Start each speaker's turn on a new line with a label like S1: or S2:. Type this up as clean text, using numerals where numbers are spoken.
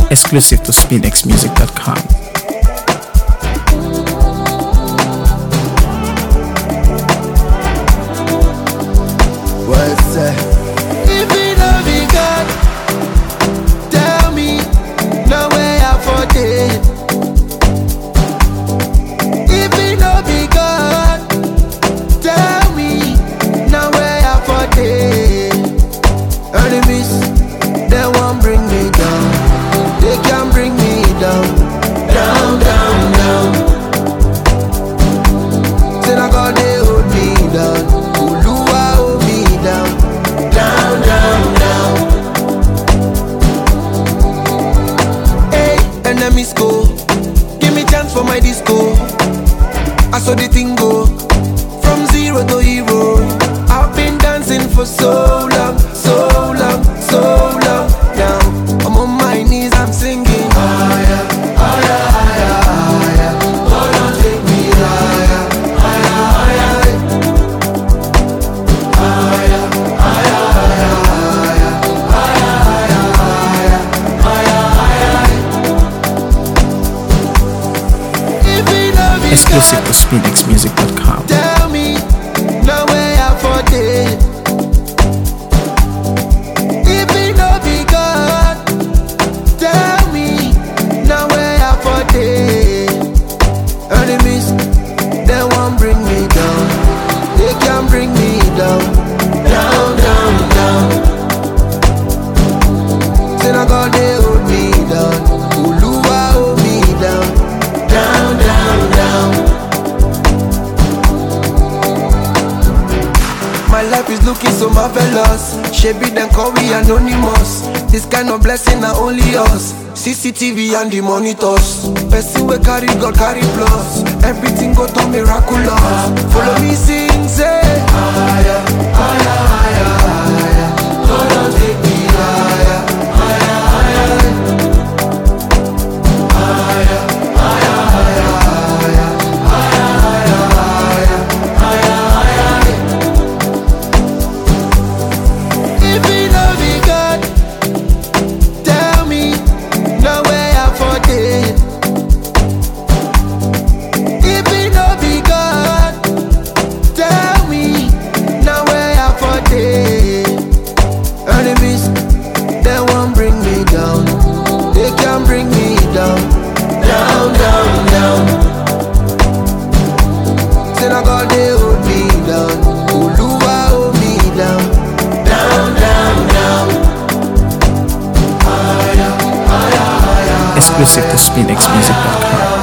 S1: Exclusive to SpinXmusic.com.
S2: What's that? If it no be God, tell me, no way I for it. If it no be God, tell me, no way I for it. Enemies, they won't bring me down. They can't bring me down, down, down, down. Till I got they hold me down. Oluwa hold me down, down, down, down. Hey, enemies go, give me chance for my disco. I saw the thing go from zero to hero. I've been dancing for so long, so long, so long. Now I'm on my knees, I'm singing. Higher, higher, higher, higher. Oh, don't take me higher, higher, higher. Higher, higher, higher, higher, higher, higher, higher, higher. If it no be
S1: Exclusive
S2: God,
S1: to SpinXmusic.com.
S2: tell me, no way I for it. If it no be God, tell me, no way I for it. Enemies, they won't bring me down. They can't bring me down, down, down, down. Till I got they hold me down. Oluwa hold me down, down, down, down. My life is looking so marvelous. Shebi then call we anonymous. This kind of blessing are only us. CCTV and the monitors. Person we carry God carry plus. Everything go to miraculous. Follow me sing say higher, higher, higher, higher. God don't take me higher, higher, higher. Higher, higher, higher, higher, higher, higher, higher, higher. If it no be God, tell me, no way I for it. If it no be God, tell me, no way I for it. Enemies, they won't bring me down. They can't bring me down, down, down, down. Till I got they hold me down. Oluwa hold me down, down, down, down. Higher, higher, higher.
S1: Exclusive to SpinXmusic.com.